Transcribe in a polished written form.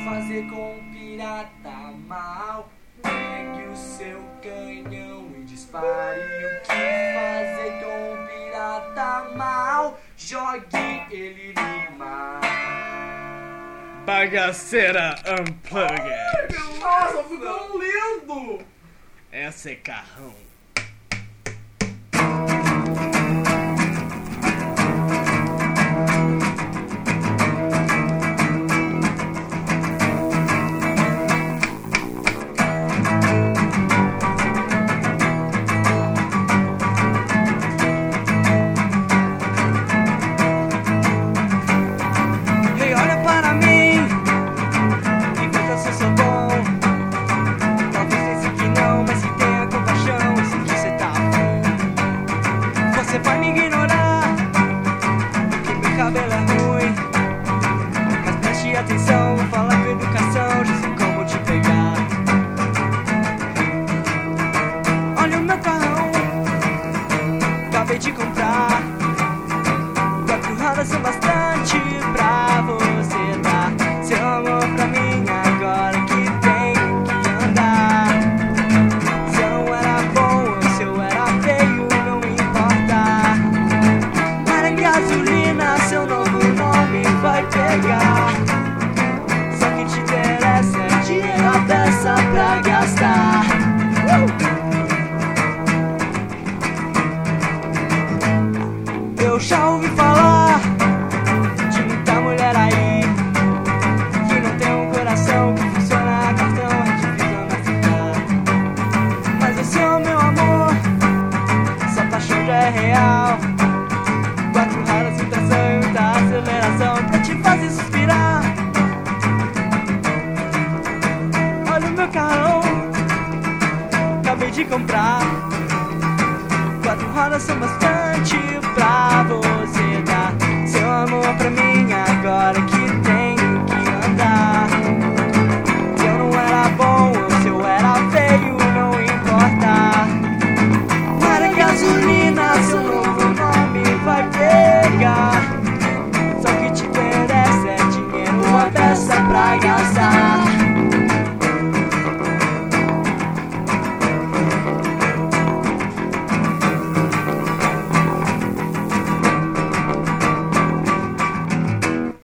fazer com um pirata mal? Pegue o seu canhão e dispare. O que fazer com um pirata mal? Jogue ele no mar. Bagaceira Unplugged. Nossa, ficou lindo! Essa é carrão. Você vai me ignorar, porque meu cabelo é ruim. Mas preste atenção, vou falar com educação, já sei como te pegar. Olha o meu carrão, acabei de comprar. 4 rodas são bastante pra você dar seu amor pra mim agora que tenho que andar. Se eu não era bom ou se eu era feio, gasolina, seu novo nome vai pegar. Só que te interessa é dinheiro à peça pra gastar. Eu já ouvi falar de muita mulher aí que não tem um coração que funciona a cartão, é difícil aceitar. Mas o seu, meu amor, essa paixão já é real. 4 rodas, um tração e muita aceleração pra te fazer suspirar. Olha o meu carrão, acabei de comprar. 4 rodas são bastante